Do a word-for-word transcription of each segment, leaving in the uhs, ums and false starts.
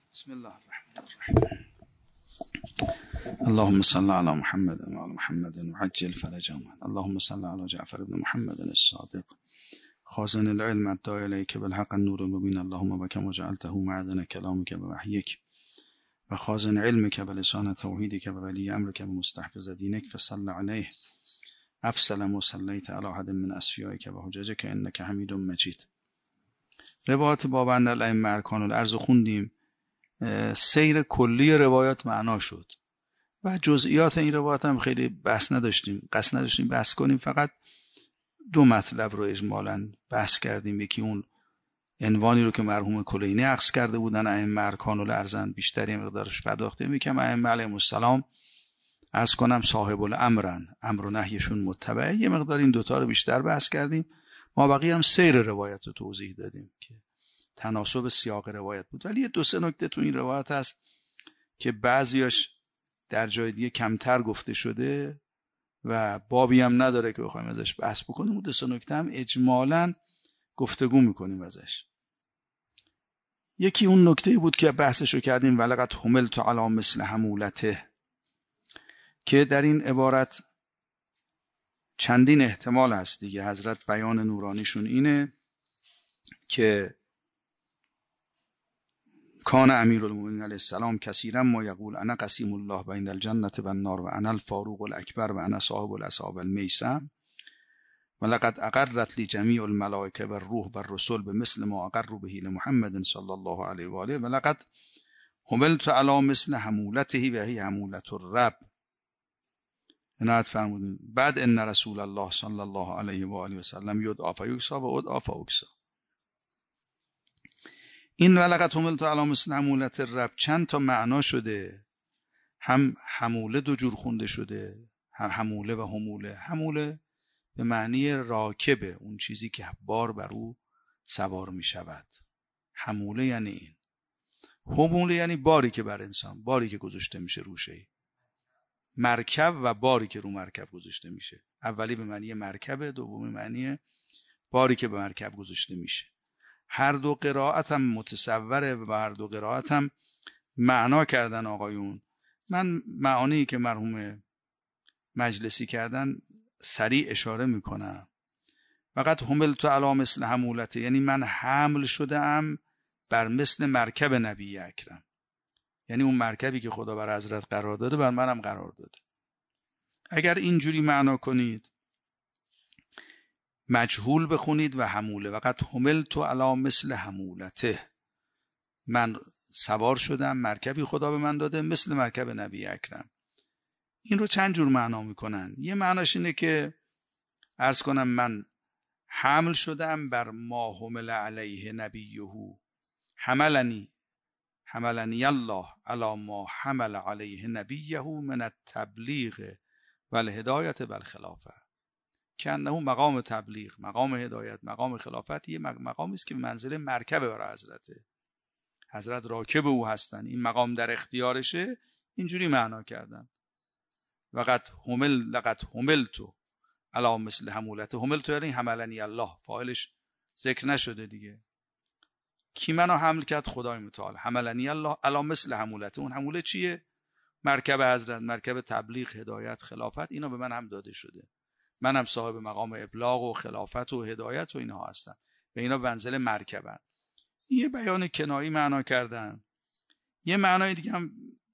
بسم الله الرحمن الرحیم. اللهم صل علی محمد و علی محمد و عجل فرجهم. اللهم صل علی جعفر بن محمد الصادق خازن العلم الداعی الیک بالحق النور المبین. اللهم بكما جعلته معدن كلامك بوحيك و خازن علمك بلسان توحیدك و ولی امرك بمستحفظ دینك فصل علیه افصل ما صلیت علی احد من اصفیائک و حججک انک حمید مجید. روایات بابند الائمه ارکان الارض خوندیم. سیر کلی روایات معنا شد و جزئیات این روایات هم خیلی بحث نداشتیم قصد نداشتیم بحث کنیم. فقط دو مطلب رو اجمالاً بحث کردیم. یکی اون عنوانی رو که مرحوم کلینی عکس کرده بودن ائمه ارکان الارض بیشتری مقدارش پرداختیم. یکم ائمه علیهم السلام عرض کنم صاحب الامرن، امر و نهیشون متبعه. یه مقدار این دوتا رو بیشتر بحث کردیم. ما بقیه هم سیر روایت رو توضیح دادیم که تناسب سیاق روایت بود. ولی یه دو سه نکته تو این روایت هست که بعضیاش در جای دیگه کمتر گفته شده و بابی هم نداره که بخوایم ازش بحث بکنیم. اون دو سه نکته هم اجمالاً گفتگو میکنیم ازش. یکی اون نکته بود که بحثشو کردیم ولقد حملت علی مثل حمولته، که در این عبارت چندین احتمال هست دیگه. حضرت بیان نورانیشون اینه که کان امیرالمومنین علیه السلام کثیرا ما یقول انا قسیم الله بین الجنة و النار و انا الفاروق الاکبر و انا صاحب الاصحاب المیسم و لقد اقرت لی جمیع الملائکه و الروح و الرسل بمثل ما اقروا به لمحمد صلی الله علیه و آله و لقد حملت علی مثل حمولته و هی حمولت الرب. عنایت فرمودین. بعد ان رسول الله صلی الله علیه و آله و سلم یدعا فیکسا و ادعا فاکسا. این ولقد حملت علی مثل حمولت الرب چند تا معنا شده. هم حموله دو جور خونده شده، هم حموله و حموله. حموله به معنی راکبه، اون چیزی که بار بر او سوار می شود. حموله یعنی این. حموله یعنی باری که بر انسان، باری که گذاشته میشه روشه. مرکب و باری که رو مرکب گذاشته میشه. اولی به معنی مرکبه، دومی معنی باری که به مرکب گذاشته میشه. هر دو قرائت هم متصوره و هر دو قرائت هم معنا کردن آقایون. من معانی که مرحوم مجلسی کردن سریع اشاره میکنم. فقط حملت علی مثل حمولته یعنی من حمل شده ام بر مثل مرکب نبی اکرم. یعنی اون مرکبی که خدا بر حضرت قرار داده بر منم قرار داده. اگر اینجوری معنا کنید مجهول بخونید و حموله. فقط حملت علی مثل حمولته، من سوار شدم مرکبی خدا به من داده مثل مرکب نبی اکرم. این رو چند جور معنا میکنن. یه معناش اینه که عرض کنم من حمل شدم بر ما حمل علیه نبیه، حملنی حملنی الله علی ما حمل علیه نبیه من التبلیغ و الهدایت و الخلافه. که انه مقام تبلیغ، مقام هدایت، مقام خلافت یه مقامی است که به منزله مرکب برای حضرته. حضرت راکب او هستن، این مقام در اختیارشه. اینجوری معنا کردن. وقت حمل لقد حملتو علی مثل حمولته. حملتو یعنی حملنی الله، فاعلش ذکر نشده دیگه. کی منو حمل کرد؟ خدای متعال. حملنی الله علی مثل حمولته. اون حموله چیه؟ مرکب حضرت، مرکب تبلیغ، هدایت، خلافت. اینا به من هم داده شده. منم صاحب مقام ابلاغ و خلافت و هدایت و اینها هستم و اینا به منزله مرکبن. یه بیان کنایی معنا کردن. یه معنای دیگه هم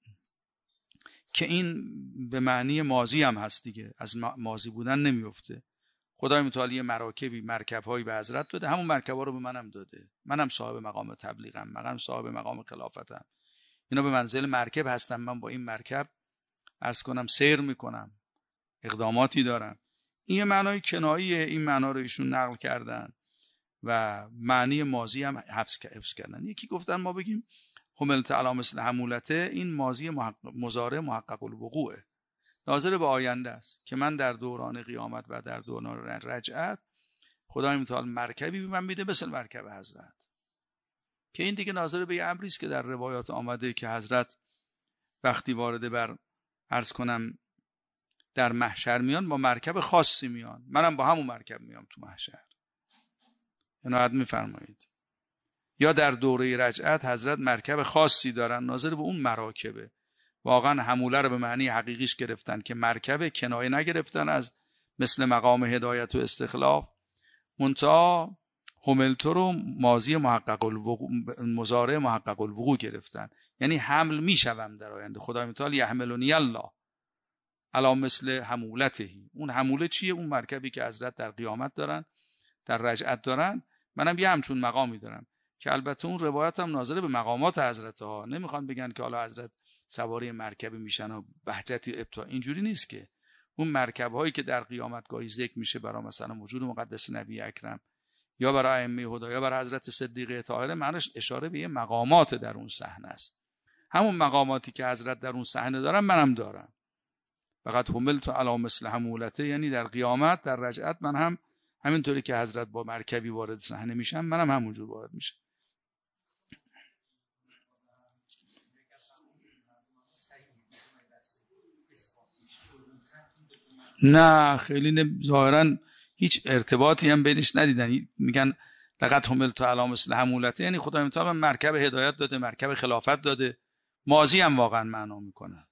که این به معنی ماضی هم هست دیگه، از ماضی بودن نمیفته. خدای متعالی مراکبی، مرکب‌هایی به حضرت داده، همون مرکب‌ها رو به منم داده. منم صاحب مقام تبلیغم، منم صاحب مقام خلافتم. اینا به منزله مرکب هستم. من با این مرکب عرض کنم سیر میکنم، اقداماتی دارم. این یه معنای کناییه. این معنا رو ایشون نقل کردن و معنی ماضی هم حفظ کردن. یکی گفتن ما بگیم حملت علی مثل حمولته، این ماضی محقق مضارع محقق الوقوعه، ناظر به آینده است که من در دوران قیامت و در دوران رجعت خدای متعال مرکبی به من میده مثل مرکب حضرت. که این دیگه ناظر به یه امری است که در روایات آمده که حضرت وقتی وارد بر عرض کنم در محشر میان با مرکب خاصی میان. منم با همون مرکب میام تو محشر. عنایت میفرمایید. یا در دوره رجعت حضرت مرکب خاصی دارن ناظر به اون مراکبه. واقعا حموله رو به معنی حقیقیش گرفتن که مرکب، کنایه نگرفتن از مثل مقام هدایت و استخلاف. منتها حملتو رو ماضی محقق الوقوع، مضارع محقق الوقوع گرفتن، یعنی حمل میشوم در آینده. خدای متعال یحملنی الله علی مثل حمولتهی. اون حموله چیه؟ اون مرکبی که حضرت در قیامت دارن، در رجعت دارن. منم یه همچون مقامی دارم که البته اون روایت هم ناظر به مقامات حضرت ها. نمیخوان بگن که حالا حضرت سواری مرکب میشن و بهجتی ابتدا، اینجوری نیست که. اون مرکب هایی که در قیامت گاهی ذکر میشه برای مثلا وجود مقدس نبی اکرم یا برای ائمه هدا یا برای حضرت صدیقه طاهره، معنیش اشاره به یه مقامات در اون صحنه است. همون مقاماتی که حضرت در اون صحنه دارن منم دارم. فقط حملت علی مثل حمولته، یعنی در قیامت، در رجعت من هم همینطوری که حضرت با مرکبی وارد صحنه میشم، منم همونجور وارد میشم. نه خیلی ظاهرا هیچ ارتباطی هم بینش ندیدن. میگن لقد حملت علی مثل حمولته، یعنی خدای متعال مرکب هدایت داده، مرکب خلافت داده. ماضی هم واقعا معنا میکنه.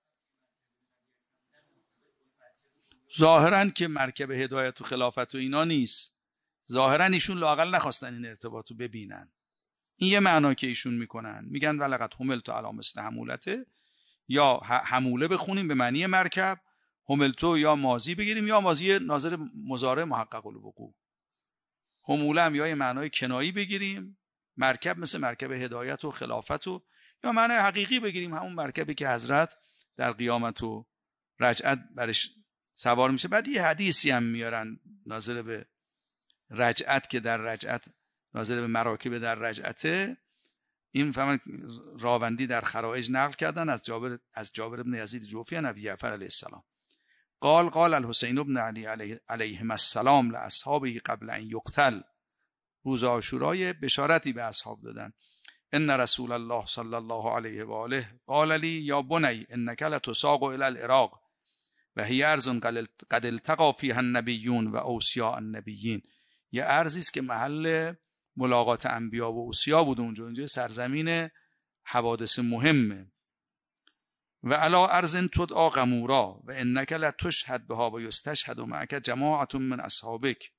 ظاهرا که مرکب هدایت و خلافت و اینا نیست. ظاهرا ایشون لااقل نخواستن این ارتباطو ببینن. این یه معنا که ایشون میکنن، میگن ولقد حملت علی مثل حمولته، یا حموله بخونیم به معنی مرکب، حملتو یا ماضی بگیریم یا ماضی ناظر مضارع محقق الوقوع. حموله هم یا یه معنای کنایی بگیریم، مرکب مثل مرکب هدایت و خلافت و، یا معنای حقیقی بگیریم همون مرکبی که حضرت در قیامت و رجعت برش سوار میشه. بعد یه حدیثی هم میارن ناظر به رجعت که در رجعت ناظر به مراکب در رجعته. این فهم راوندی در خرائج نقل کردن از جابر از جابر ابن یزید جوفی نبی جعفر علیه السلام قال قال الحسین ابن علی علیه علیهم السلام لاصحابه قبل ان یقتل. روز عاشورای بشارتی به اصحاب دادن. ان رسول الله صلی الله علیه و آله قال لی یا بنی انک لتساق الی العراق و هی ارض قد التقى فیها النبیون و اوصیاء النبیین. یه ارضی است که محل ملاقات انبیا و اوصیا بود اونجا. اونجا سرزمین حوادث مهمه. و علا ارض تدعا قمورا و انک لتشهد بها و یستشهد معک جماعت من اصحابک.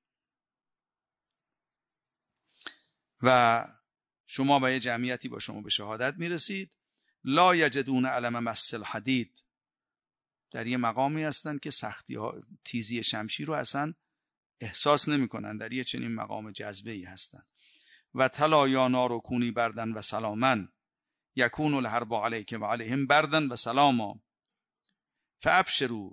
و شما با یه جمعیتی با شما به شهادت میرسید. لا یجدون علم مس الحدید. در یه مقامی هستن که سختی ها، تیزی شمشیر رو اصلا احساس نمی کنن. در یه چنین مقام جذبه‌ای هستن. و تلا یا نار کونی بردن و سلامن یکون الحرب علیک و علیهم بردن و سلاما فابشروا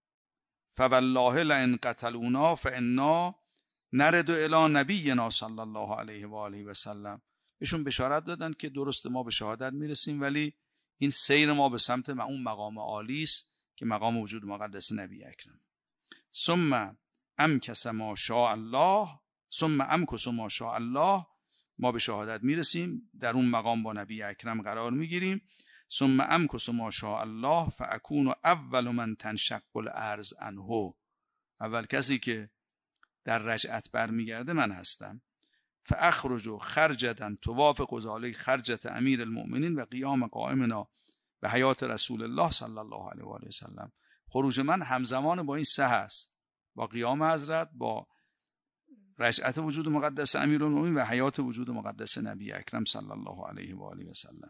فوالله لئن قتلونا فانا نرد الی نبینا صلی الله علیه و آله و سلم. بهشون بشارت دادن که درست ما به شهادت میرسیم، ولی این سیر ما به سمت اون مقام عالی است که مقام وجود مقدس نبی اکرم. ثم امکس ما شاء الله ثم امکس ما شاء الله. ما به شهادت میرسیم، در اون مقام با نبی اکرم قرار میگیریم. ثم امکس ما شاء الله فاکون اول من تنشق الارض عنه. اول کسی که در رجعت برمیگرده من هستم. فاخرج خرجتا توافق ذلک خرجت امیر المؤمنین و قیام قائمنا به حیات رسول الله صلی الله علیه و آله و سلم. خروج من همزمان با این سه هست، با قیام حضرت، با رجعت وجود مقدس امیرالمومنین و حیات وجود مقدس نبی اکرم صلی الله علیه و آله و سلم.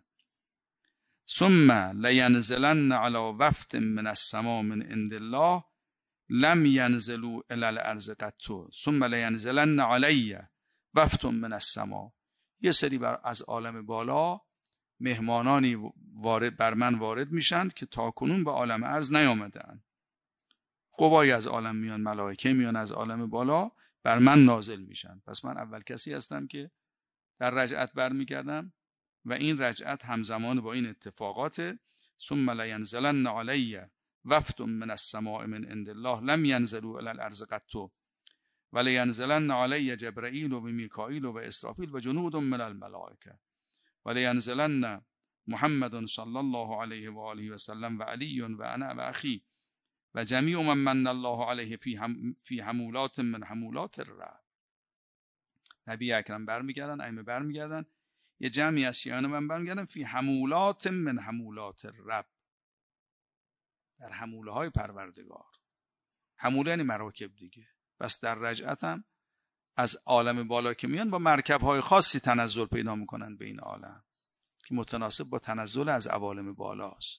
ثم لینزلن علی وفد من السماء من عند الله لم ينزلوا الی الارض قط ثم لینزلن علی وفد من السماء. یه سری بر از عالم بالا مهمانانی وارد بر من وارد میشن که تاکنون به عالم ارض نیامدن. قوای از عالم میان، ملائکه میان از عالم بالا بر من نازل میشن. پس من اول کسی هستم که در رجعت برمیگردم و این رجعت همزمان با این اتفاقات. ثم لینزلن علی وفد من السماء من عند الله لم ينزلوا الی الارض قط و لینزلن علی جبرائیل و میکائیل و اسرافیل و جنود من الملائکه و لینزلن محمد صلی الله علیه و آله و سلم و علی و انا و اخی و جمیع من من الله علیه فی هم فی حمولات من حمولات الرعب. نبی اکرم برمیگردن، ائمه برمیگردن، یه جمعی از شیعیان من برمیگردن فی حمولات من حمولات الرب، در حموله های پروردگار. حموله یعنی مراکب دیگه. بس در رجعت هم از عالم بالا که میان با مرکب های خاصی تنزل پیدا میکنن به این عالم که متناسب با تنزل از عوالم بالاست.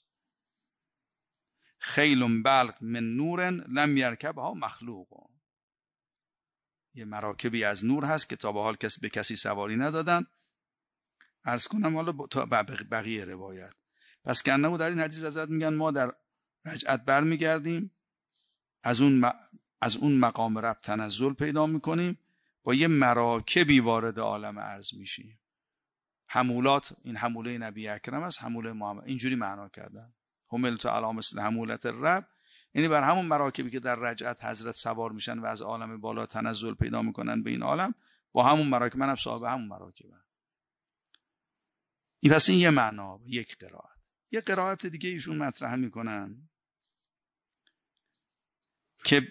خیل بلق من نور لم یرکبها مخلوق، یه مراکبی از نور هست که تا به حال کسی به کسی سواری ندادن. عرض کنم حالا تا بقیه روایت. پس که انه در این حدیث حضرت میگن ما در رجعت برمیگردیم، از اون م... از اون مقام رب تنزل پیدا میکنیم، با یه مراکبی وارد عالم ارض میشیم. حمولات، این حموله نبی اکرم است، حموله محمد، اینجوری معنا کردن. حملت علی مثل حمولت الرب، یعنی بر همون مراکبی که در رجعت حضرت سوار میشن و از عالم بالا تنزل پیدا میکنن به این عالم، با همون مراکب، منم صاحب همون مراکبم. این پس این یه معنا، یک قرائت. یه قرائت دیگه ایشون مطرح میکنن که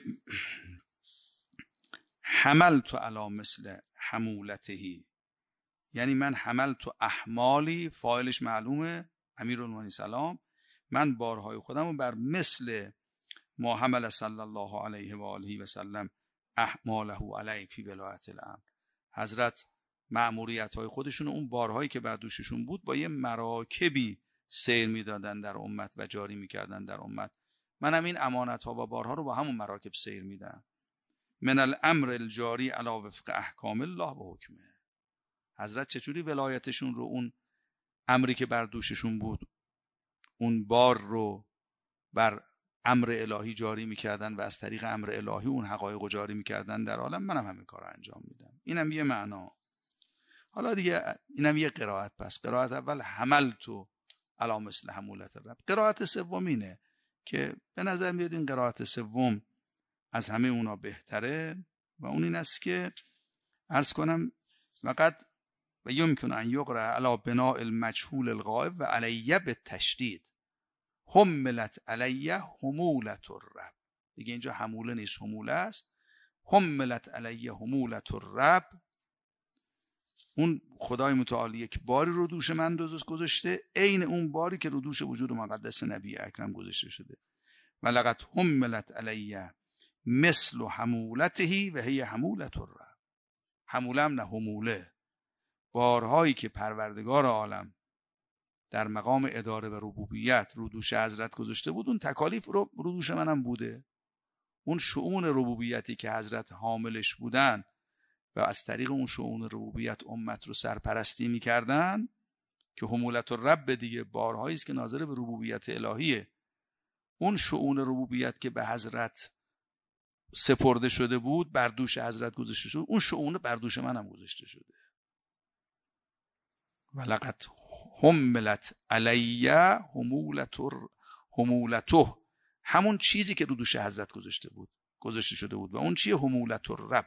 حملت علی مثل حمولته، یعنی من حملت احمالی، فاعلش معلومه امیرالمومنین سلام، من بارهای خودم رو بر مثل ما حمل صلی الله علیه و آله و سلم احماله علیه فی ولایت الامر. حضرت مأموریت های خودشون، اون بارهایی که بر دوششون بود، با یه مراکبی سیر میدادن در امت و جاری میکردن در امت. منم این امانت ها و بارها رو با همون مراکب سیر میدم. من الامر الجاری علی وفق احکام الله و حکمه. حضرت چجوری ولایتشون رو، اون امری که بر دوششون بود، اون بار رو بر امر الهی جاری میکردن و از طریق امر الهی اون حقایق رو جاری میکردن در عالم، منم همین کار رو انجام میدم. اینم یه معنا. حالا دیگه اینم یه قرائت. پس قرائت اول حملتو علی مثل حمولت الرب. قرائت سوم اینه که به نظر میاد این قرائت سوم از همه اونا بهتره و اون این است که عرض کنم فقط و یمکن ان یقرأ علی بناء المجهول الغائب و علیه بالتشدید حملت علیه حمولت الرب. دیگه اینجا حموله نیست، حموله است. حملت علیه حمولت الرب، اون خدای متعال یک باری رو دوش من گذاشته، عین اون باری که رو دوش وجود مقدس نبی اکرم گذاشته شده. و لقد حملت علیه مثل حمولته و هی حمولت الرب. حموله هم نه حموله، بارهایی که پروردگار عالم در مقام اداره و ربوبیت رو دوش حضرت گذاشته بود، اون تکالیف رو رو دوش منم بوده. اون شؤون ربوبیتی که حضرت حاملش بودن و از طریق اون شؤون ربوبیت امت رو سرپرستی میکردن، که حمولت الرب دیگه بارهایی است که ناظر به ربوبیت الهیه. اون شؤون ربوبیت که به حضرت سپرده شده بود، بر دوش حضرت گذاشته شد، اون شؤون بر دوش منم گذاشته شده. ولقد حملت علیه حمولت حمولته، همون چیزی که رو دوش حضرت گذاشته بود گذاشته شده بود. و اون چیه؟ حمولت الرب.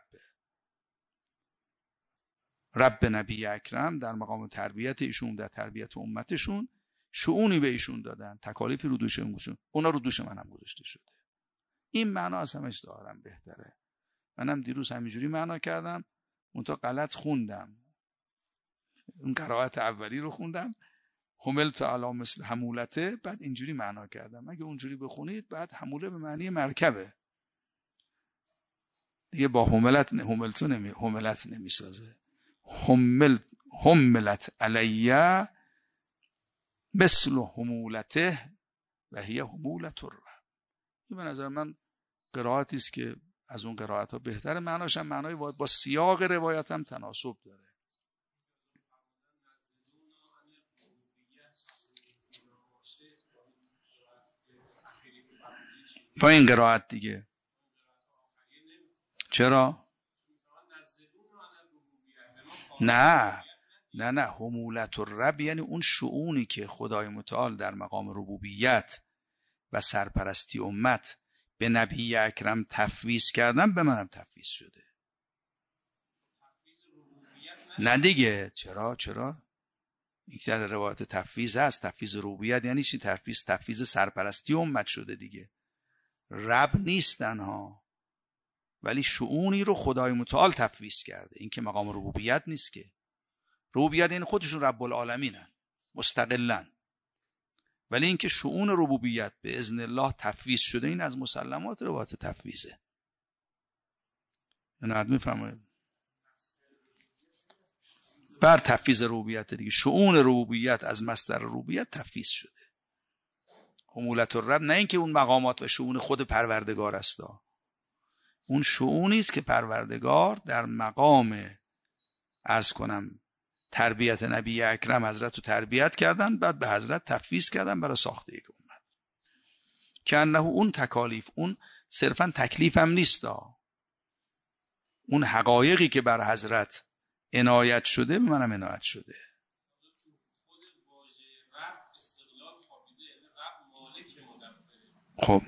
رب نبی اکرم در مقام تربیت ایشون، در تربیت امتشون شؤونی به ایشون دادن، تکالیفی رو دوش ایشون، اونا رو دوش منم گذاشته شده. این معنا از همش دارم بهتره. منم دیروز همینجوری معنا کردم، منتها غلط خوندم. اون قرائت اولی رو خوندم، حملت علی مثل حمولته، بعد اینجوری معنا کردم. اگه اونجوری بخونید بعد حموله به معنی مرکبه دیگه، با حملت حملتو نمی حملت نمیسازه. حمل حملت علیه مثل حمولته و هی حمولت الرب. این به نظر من قرائتی است که از اون قرائت ها بهتره. معناش هم معنای با سیاق روایت هم تناسب داره. با این قرائت دیگه چرا؟ نه نه نه حمولت الرب یعنی اون شؤونی که خدای متعال در مقام ربوبیت و سرپرستی امت به نبی اکرم تفویض کردن، به منم تفویض شده. نه دیگه چرا چرا یک در روایت تفویض هست. تفویض ربوبیت یعنی چی؟ تفویض تفویض سرپرستی امت شده دیگه. رب نیستن ها، ولی شؤونی رو خدای متعال تفویض کرده. این که مقام ربوبیت نیست که. ربوبیت این خودشون رب العالمینن مستقلن، ولی اینکه شؤون ربوبیت به اذن الله تفویض شده، این از مسلمات روایت تفویضه. نه میفهمید؟ بر تفویض ربوبیت دیگه، شؤون ربوبیت از مصدر ربوبیت تفویض شده. حمولت الرب، نه اینکه اون مقامات و شؤون خود پروردگار است، اون شؤونی است که پروردگار در مقام عرض کنم تربیت نبی اکرم حضرت رو تربیت کردن، بعد به حضرت تفویض کردن برای ساخته یک امت. که انه اون تکالیف، اون صرفا تکلیف هم نیست، اون حقایقی که بر حضرت عنایت شده به منم عنایت شده. خب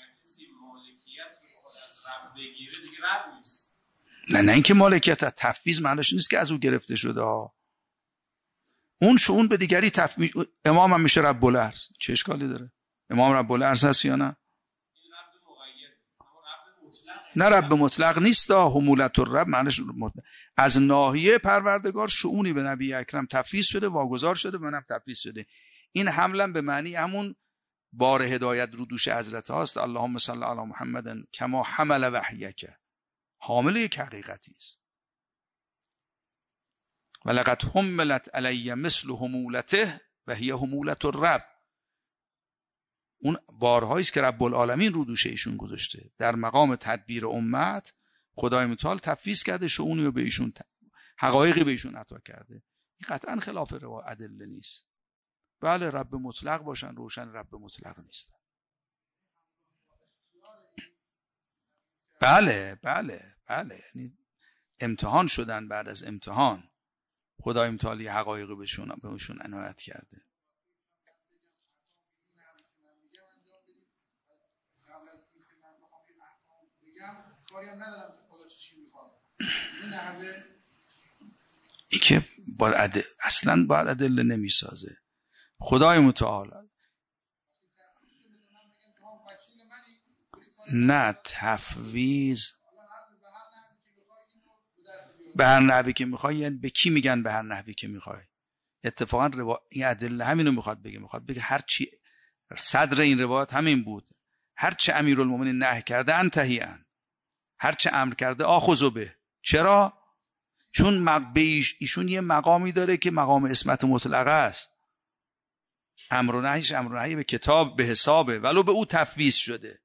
نه نه اینکه مالکیت تفویض معنیش نیست که از او گرفته شده ها. اون شؤون به دیگری تفویض. امام هم میشه رب العرض، چه اشکالی داره؟ امام رب العرض هست یا نه؟ نه رب مطلق نیست. حمولت الرب معنیش مطلق. از ناحیه پروردگار شؤونی به نبی اکرم تفویض شده، واگذار شده، منم تفویض شده. این حملا به معنی همون بار هدایت رو دوش حضرت هاست. اللهم صل علی محمد کما حمل وحیک، حامل یک حقیقتی است. ولقد حملت علی مثل حمولته و هی حمولت الرب. اون بارهایی است که رب العالمین رو دوش ایشون گذاشته. در مقام تدبیر امت خدای متعال تفویض کرده، شؤونی رو به ایشون، حقایقی به ایشون عطا کرده. این قطعا خلاف روایت ادله نیست. بله رب مطلق باشن، روشن رب مطلق نیستن. بله بله بله یعنی امتحان شدن، بعد از امتحان خدای متعال حقایقی بهشون بهشون عنایت کرده. این که با عدل اصلا باید ادله نمیسازه. خدای متعال نه تفویض به هر نحوی که میخوای، یعنی به کی میگن به هر نحوی که میخوای؟ اتفاقا روا... این ادله همینو میخواد بگه. میخواد بگه هر چی صدر این روایت همین بود، هر چه امیرالمومنین نهی کرده انتهی ان، هر چه امر کرده آخذ به. چرا؟ چون مق... ایش... ایشون یه مقامی داره که مقام اسمت مطلقه است. امر و نهیش امر و نهی به کتاب به حسابه، ولو به او تفویض شده.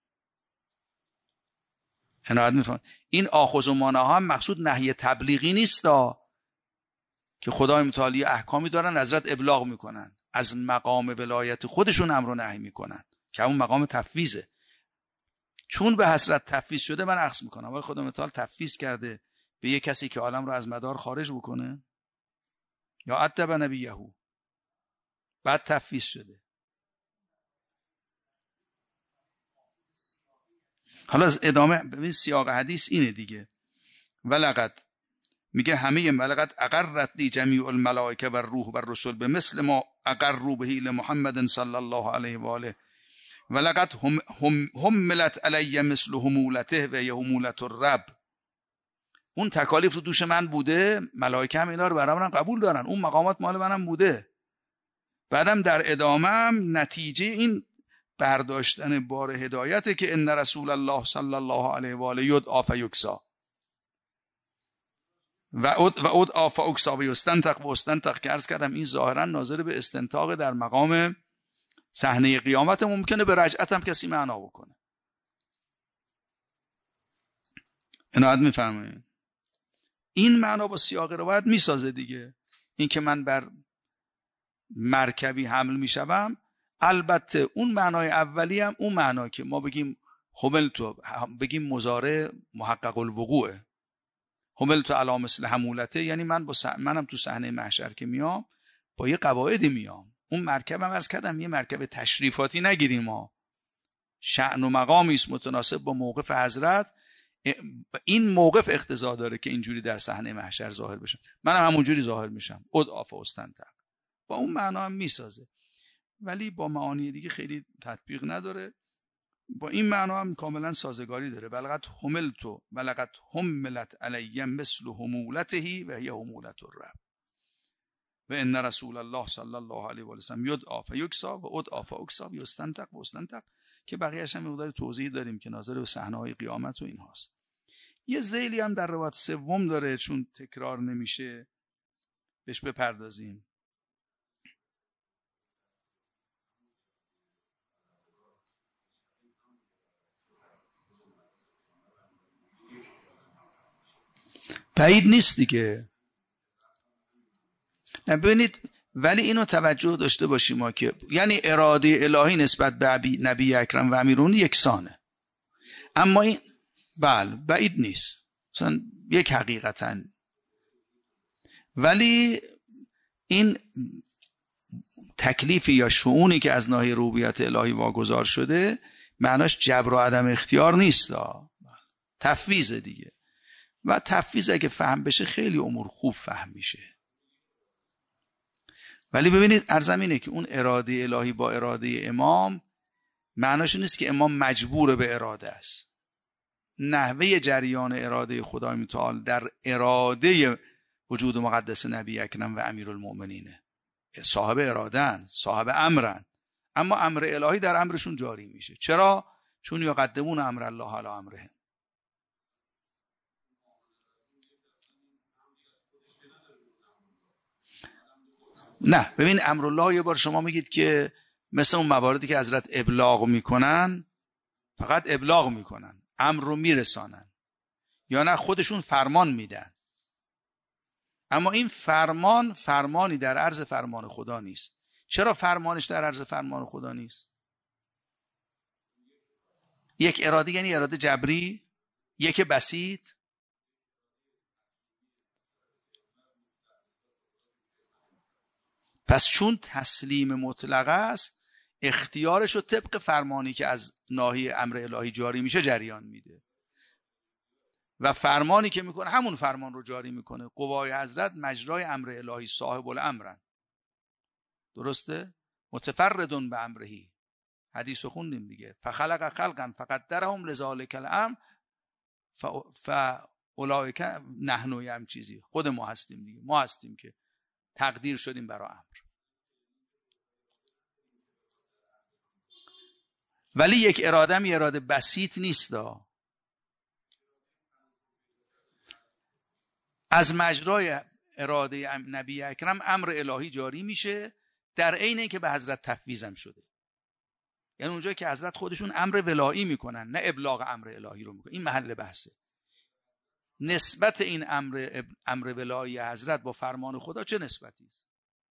عنایت میفرمایید. این آخذ و مانع هم مقصود نهی تبلیغی نیست که خدای متعال احکامی دارن حضرت ابلاغ میکنن، از مقام ولایت خودشون امر و نهی میکنن که اون مقام تفویضه. چون به حضرت تفویض شده من اخذ میکنم، ولی خدای متعال تفویض کرده به یک کسی که عالم رو از مدار خارج بکنه یا ادب نبیه بعد تفویض شده. حالا از ادامه ببین سیاق حدیث اینه دیگه. ولقد میگه همه ولقد اقرت لی جمیع الملائکه و الروح و الرسل به مثل ما اقروا به لمحمد صلی الله علیه و آله. ولقد هم هم هملت علی مثل حمولته و حمولت الرب. اون تکالیف رو دوش من بوده، ملائکه هم اینا رو برای من قبول دارن، اون مقامات مال منم بوده. بعدم در ادامه‌ام نتیجه این برداشتن بار هدایته که ان رسول الله صلی الله علیه و آله یدعا فیکسا و اد و ادعا فاکسا و یستنطق و استنطق که عرض کردم این ظاهرا ناظر به استنطاق در مقام صحنه قیامت، ممکنه به رجعت هم کسی معنا بکنه. عنایت میفرمایید. این معنا با سیاق روایت میسازه دیگه. این که من بر مرکبی حمل میشوم، البته اون معنای اولی هم اون معنا که ما بگیم حملتو، بگیم مضارع محقق الوقوع، حملتو علی مثل حمولته، یعنی من با س... منم تو صحنه محشر که میام با یه قواعدی میام. اون مرکبم عرض کردم یه مرکب تشریفاتی نگیریم، ما شأن و مقامی است متناسب با موقف حضرت. این موقف اقتضا داره که اینجوری در صحنه محشر ظاهر بشم، منم همونجوری ظاهر میشم. ادعا فاستنطق با اون معنا هم میسازه، ولی با معانی دیگه خیلی تطبیق نداره. با این معنا هم کاملا سازگاری داره. بلغت حملتو بلغت حملت علی مثل حمولته و هی حمولت الرب و ان رسول الله صلی الله علیه و آله یدعا فیکسا و ادعا فاکسا و یستنطق و استنطق، که بقیه‌اش هم مقدار توضیح داریم که ناظر به صحنه‌های قیامت و اینهاست. یه ذیلی هم در روایت سوم داره، چون تکرار نمیشه بهش بپردازیم. بعید نیست دیگه. ببینید ولی اینو توجه داشته باشیم ما که یعنی اراده الهی نسبت به نبی اکرم و امیرون یکسانه، اما این بله بعید نیست مثلا یک حقیقتا، ولی این تکلیفی یا شؤونی که از ناحیه ربوبیت الهی واگذار شده معناش جبر و عدم اختیار نیست، تفویض دیگه. و تفویض اگه فهم بشه خیلی امور خوب فهم میشه. ولی ببینید عرضم اینه که اون اراده الهی با اراده امام معناش نیست که امام مجبور به اراده است. نحوه جریان اراده خدای متعال در اراده وجود مقدس نبی اکرم و امیرالمؤمنینه. صاحب اراده‌اند، صاحب امرن، اما امر الهی در امرشون جاری میشه. چرا؟ چون یقدمون امر الله علی امرهم. نه ببین امر الله، یه بار شما میگید که مثل اون مواردی که حضرت ابلاغ میکنن فقط ابلاغ میکنن، امر رو میرسانن، یا نه خودشون فرمان میدن. اما این فرمان فرمانی در عرض فرمان خدا نیست. چرا فرمانش در عرض فرمان خدا نیست؟ یک اراده یعنی اراده جبری، یک بسیط. پس چون تسلیم مطلق است اختیارش رو طبق فرمانی که از ناحیه امر الهی جاری میشه جریان میده و فرمانی که میکنه همون فرمان رو جاری میکنه. قوای حضرت مجرای امر الهی صاحب الامرن. درسته؟ متفردون به امرهی. حدیث رو خوندیم دیگه. فخلق خلقا فقدرهم لذالک الامر فاولئک نحن هم چیزی. خود ما هستیم دیگه. ما هستیم که تقدیر شدیم برای امر. ولی یک اراده هم اراده بسیط نیست دا. از مجرای اراده نبی اکرم امر الهی جاری میشه در عین اینکه به حضرت تفویض شده. یعنی اونجایی که حضرت خودشون امر ولایی میکنن نه ابلاغ امر الهی رو میکنن. این محل بحثه. نسبت این امر امر ولایی حضرت با فرمان خدا چه نسبتی است؟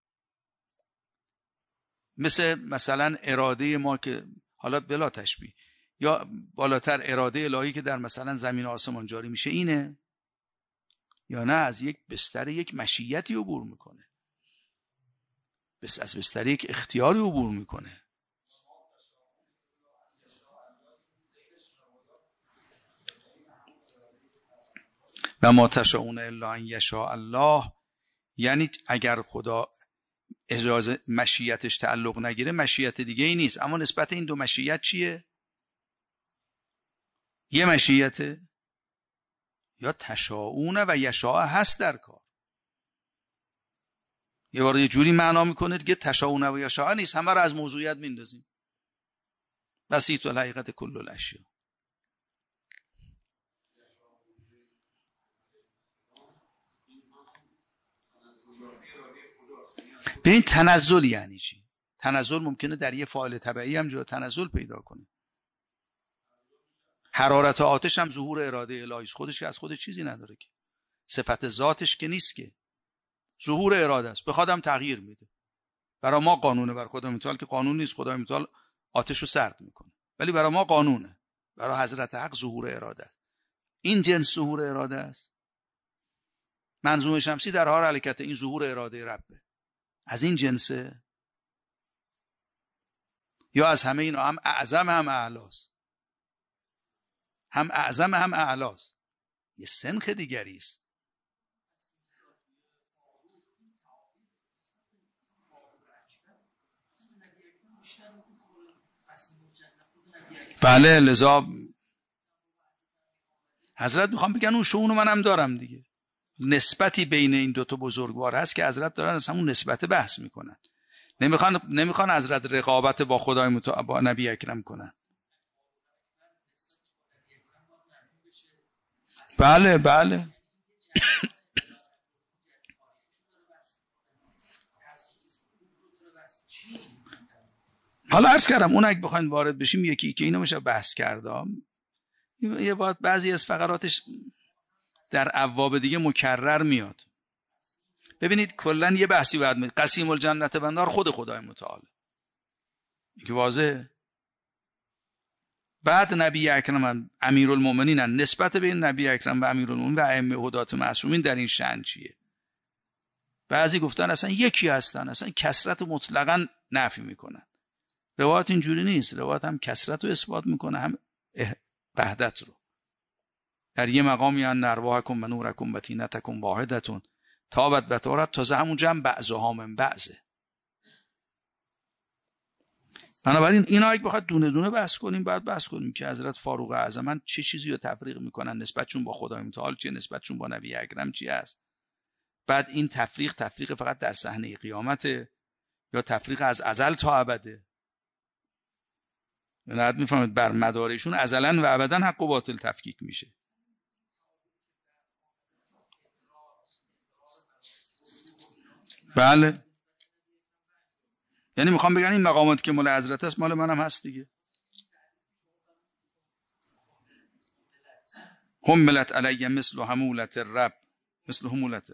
مثل مثلا اراده ما که حالا بلا تشبیه یا بالاتر اراده الهی که در مثلا زمین و آسمان جاری میشه اینه، یا نه از یک بستر یک مشیتی عبور میکنه، بس از بستر یک اختیاری عبور میکنه. و ما تشاءون الا ان یشاء الله، یعنی اگر خدا اجازه مشیتش تعلق نگیره مشیت دیگه ای نیست. اما نسبت این دو مشیت چیه؟ یه مشیت یا تشاءون و یشاء هست در کار. یه بار یه جوری معنا میکنه که تشاءون و یشاء نیست، همه رو از موضوعیت میندازیم. بسیط الحقیقت کل الاشیاء. به این تنزل یعنی چی؟ تنزل ممکنه در یه فاعل تبعی هم جا تنزل پیدا کنه. حرارت آتش هم ظهور اراده الهی است. خودش که از خود چیزی نداره که. صفت ذاتش که نیست که. ظهور اراده است. بخواد هم تغییر میده. برای ما قانونه، بر خدا متعال که قانون نیست. خدا متعال آتش رو سرد میکنه. ولی برای ما قانونه. برای حضرت حق ظهور اراده است. این جنس ظهور اراده است. منظومه شمسی در حال حرکت این ظهور اراده ربه. از این جنسه یا از همه اینا هم اعظم هم اعلاست. هم اعظم هم اعلاست. یه سنخ دیگری است. بله، لذا حضرت میخوام بگن اون شؤون منم دارم دیگه. نسبتی بین این دوتا بزرگوار هست که حضرت دارن از همون نسبت بحث میکنن. نمیخوان نمیخوان حضرت رقابت با خدای متعال با نبی اکرم کنن. بله بله حالا عرض کردم اون اگه بخواین وارد بشیم یکی که اینو میشه بحث کردم. یه وقت بعضی از فقراتش در ابواب دیگه مکرر میاد. ببینید کلا یه بحثی بعد می قسیم الجنت و النار خود خدای متعال. این که واضحه. بعد نبی اکرم امیرالمومنین، نسبت بین نبی اکرم و امیرالمومنین و ائمه هدات معصومین در این شأن چیه؟ بعضی گفتن اصلا یکی هستن، اصلا کثرت مطلقاً نفی میکنن. روایت اینجوری نیست. روایت هم کثرت رو اثبات میکنه، هم وحدت رو. در یه مقامی ان ارواحکم و نورکم و طینتکم واحدتون تابت و تارت، تازه همون جمع بعضها من بعضه. بنابراین اینا اگه بخواد دونه دونه بحث کنیم بعد بحث کنیم که حضرت فاروق اعظم چه چیزی رو تفریق میکنن، نسبتشون با خدای متعال چیه، نسبتشون با نبی اکرم چی است. بعد این تفریق تفریق فقط در صحنه قیامته یا تفریق از ازل تا ابده؟ بعد میفهمید بر مدارشون ازلا و ابدا حق و باطل تفکیک میشه. بله، یعنی میخوام بگن این مقامات که مال حضرت است مال منم هست دیگه. حملت علی مثل حمولت الرب، مثل حمولت.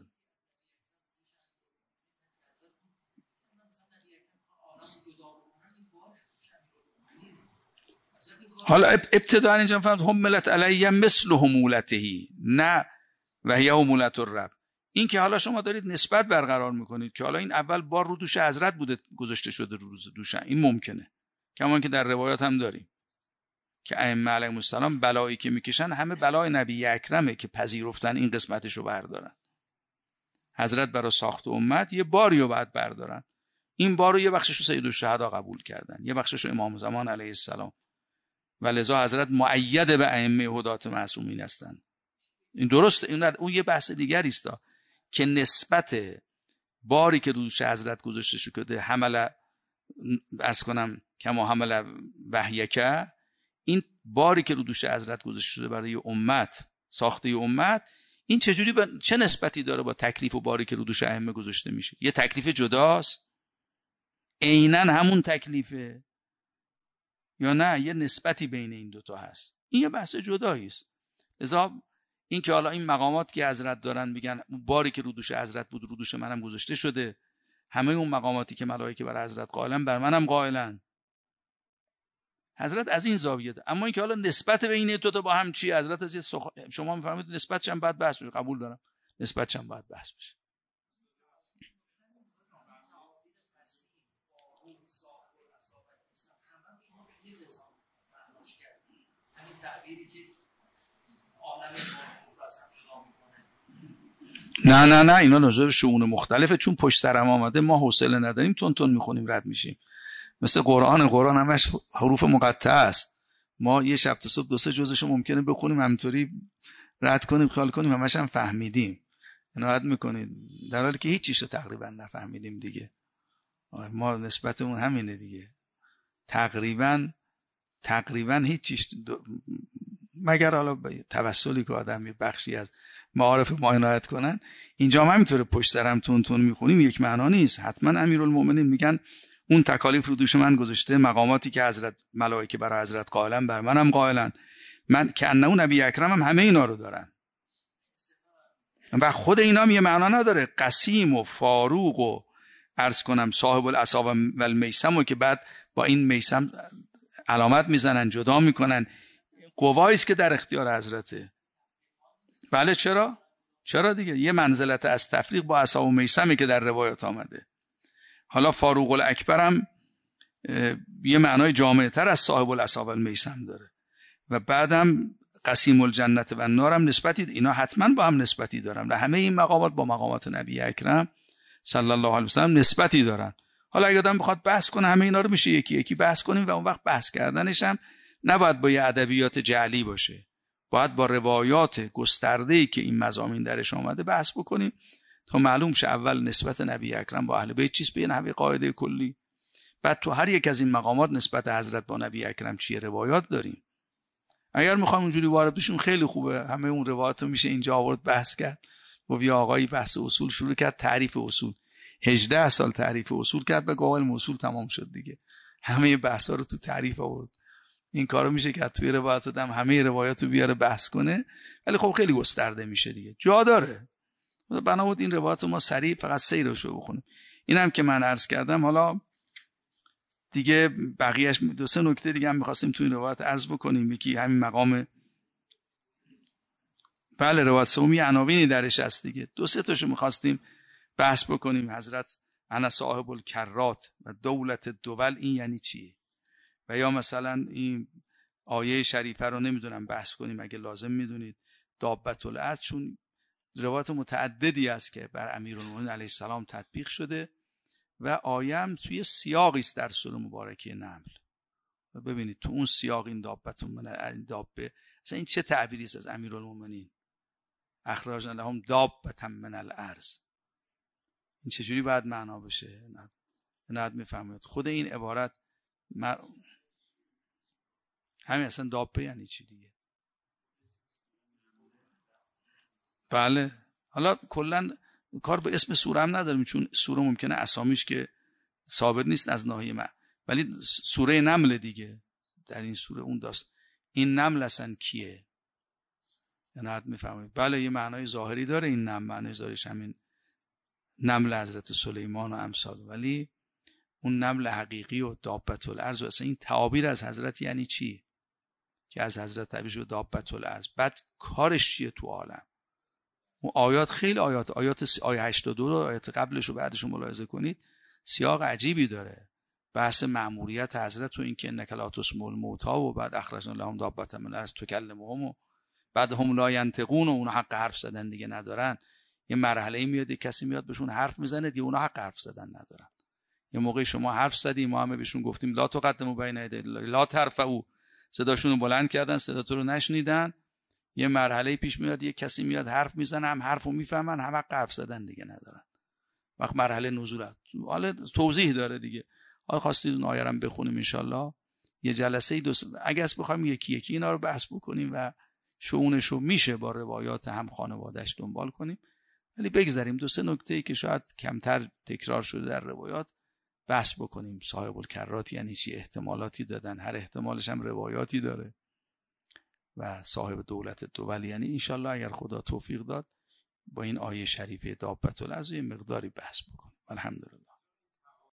حالا ابتداء اینجا فهمت حملت علی مثل حمولتهی، نه و هی حمولت الرب. این که حالا شما دارید نسبت برقرار میکنید که حالا این اول بار رو دوش حضرت بوده گذاشته شده رو دوش، این ممکنه. کما که در روایات هم داریم که ائمه علیهم السلام بلایی که میکشن همه بلای نبی اکرمه که پذیرفتن این قسمتش رو بردارن. حضرت برای ساخت امت یه باری رو بعد بردارن. این بار رو یه بخشش رو سید الشهدا قبول کردن، یه بخشش رو امام زمان علیه السلام، و لذا حضرت مؤید به ائمه هدات معصومین هستن. این درسته. این اون یه بحث دیگری است که نسبت باری که دوش حضرت گذاشته شده حمل عرض کنم کما حمل وحیکه، این باری که رو دوش حضرت گذاشته شده برای امت، ساخته امت، این چجوری با... چه نسبتی داره با تکلیف و باری که رو دوش ائمه گذاشته میشه؟ یه تکلیف جداست عیناً همون تکلیفه یا نه یه نسبتی بین این دوتا هست؟ این یه بحث جدایی است. لذا این که حالا این مقامات که حضرت دارن میگن باری که رو دوش حضرت بود رو دوش منم گذاشته شده، همه اون مقاماتی که ملائکه بر حضرت قائلن بر منم قائلن. حضرت از این زاویه ده. اما این که حالا نسبت بین دو تا با هم چی، حضرت از سخ... شما میفهمید نسبتش هم باید بحث بشه. قبول دارم نسبتش هم باید بحث بشه. نه نه نه اینا نظر شؤون مختلفه، چون پشت سر هم آمده ما حوصله نداریم تون تون میخونیم رد میشیم. مثل قرآن، قرآن همش حروف مقطعه است. ما یه شب تا صبح دو سه جزشو ممکنه بخونیم همینطوری رد کنیم خیال کنیم همش هم فهمیدیم. اینا رد میکنید در حالی که هیچ چیزو تقریبا نفهمیدیم دیگه. ما نسبتمون همینه دیگه. تقریبا تقریبا هیچ چیز دو... مگر حالا توسلی که آدم یه بخشی از معارف ما عنایت کنن. اینجا هم همینطوره پشت سرم تون تون میخونیم یک معنا نیست. حتما امیرالمومنین میگن اون تکالیف رو دوش من گذاشته، مقاماتی که حضرت ملائکه برای حضرت قائلن بر منم قائلن، من که انه نبی اکرم هم همه اینا رو دارن و خود اینا هم یه معنا نداره. قسیم و فاروق و عرض کنم صاحب العصا و المیسم که بعد با این میسم علامت میزنن جدا میکنن، قواییست که در اختیار حضرته. بله چرا؟ چرا دیگه یه منزلت از تفریق با عصا و میسمی که در روایات آمده. حالا فاروق الاکبر هم یه معنای جامع تر از صاحب العصا و المیسم داره و بعدم قسیم الجنت و النار هم نسبتی، اینا حتما با هم نسبتی دارن و همه این مقامات با مقامات نبی اکرم صلی الله علیه و سلم نسبتی دارن. حالا اگه آدم بخواد بحث کنه همه اینا رو میشه یکی یکی بحث کنیم و اون وقت بحث کردنش هم نباید با یه ادبیات جعلی باشه، باید با روایات گسترده‌ای که این مضامین درش آمده بحث بکنیم تا معلوم شه اول نسبت نبی اکرم با اهل بیت چیست به نحوه قاعده کلی، بعد تو هر یک از این مقامات نسبت حضرت با نبی اکرم چیه روایات داریم. اگر میخوام اونجوری وارد بشیم خیلی خوبه، همه اون روایاتو میشه اینجا آورد بحث کرد. و یا آقایی بحث اصول شروع کرد، تعریف اصول هجده سال تعریف اصول کرد به قائل اصول تمام شد دیگه، همه بحثا رو تو تعریف آورد. این کارو میشه که توی روایات هم همه روایاتو بیاره بحث کنه، ولی خب خیلی گسترده میشه دیگه، جا داره. بنابراین این روایات ما سریع فقط سیرشو بخونیم. اینم که من عرض کردم. حالا دیگه بقیه‌اش دو سه نکته دیگه هم می‌خواستیم تو این روایت عرض بکنیم. یکی همین مقام بله روایت سومی عناوینی درش هست دیگه، دو سه تاشو می‌خواستیم بحث بکنیم. حضرت انا صاحب الکرات و دولت الدول این یعنی چیه؟ و یا مثلا این آیه شریفه رو نمیدونم بحث کنیم اگه لازم میدونید، دابت الارض، چون روایت متعددی است که بر امیرالمومنین علیه السلام تطبیق شده و آیه هم توی سیاقی است در سوره مبارکه نمل. ببینید تو اون سیاق این دابت من دابه اصلا این چه تعبیری است از امیرالمومنین؟ اخراجنا لهم دابة من الارض، این چجوری باید معنا بشه؟ نه میفهمید خود این عبارت مر... همین اصلا دابه یعنی چی دیگه؟ بله. حالا کلا کار به اسم سوره هم نداریم، چون سوره ممکنه اسامیش که ثابت نیست از ناحیه من، ولی سوره نمل دیگه. در این سوره اون داست این نمل اصلا کیه؟ یعنی حد میفهمید. بله یه معنای ظاهری داره این نمل، معنای ظاهریش همین نمل حضرت سلیمان و امثال، ولی اون نمل حقیقی و دابت الارض و اصلا این تعابیر از حضرت یعنی چی که از حضرت تعبیر شده دابت الارض؟ بعد کارش چیه تو عالم؟ اون آیات خیلی آیات آیات آیه هشتاد و دو رو آیات قبلش و بعدش رو ملاحظه کنید، سیاق عجیبی داره. بحث مأموریت حضرت و این که انک لا تسمع الموتی و بعد اخرجنا لهم دابة من الارض تکلمهم و بعد هم لا ینطقون و اون حق حرف زدن دیگه ندارن. یه مرحله میاد کسی میاد بهشون حرف میزنه دیگه اون حق حرف زدن ندارن. یه موقع شما حرف زدی ما هم بهشون گفتیم لا تقدموا بین یدی الله لا ترفعوا، صداشون رو بلند کردن صدا تو رو نشنیدن. یه مرحله پیش میاد یه کسی میاد حرف میزنه، هم حرفو میفهمن هم حق حرف زدن دیگه ندارن. وقت مرحله نزولت حالا توضیح داره دیگه. حالا خواستید اون آیه رو بخونیم ان شاءالله یه جلسه دو س... اگه اس بخوایم یکی یکی اینا رو بحث بکنیم و شؤونشو میشه با روایات هم خانواده‌اش دنبال کنیم، ولی بگذاریم دو سه نکته‌ای که شاید کمتر تکرار شده در روایات بحث بکنیم. صاحب الکرات یعنی چی؟ احتمالاتی دادن، هر احتمالش هم روایاتی داره. و صاحب دولت الدول یعنی انشالله اگر خدا توفیق داد با این آیه شریفه دابة الارض یه مقداری بحث بکنیم. الحمدلله.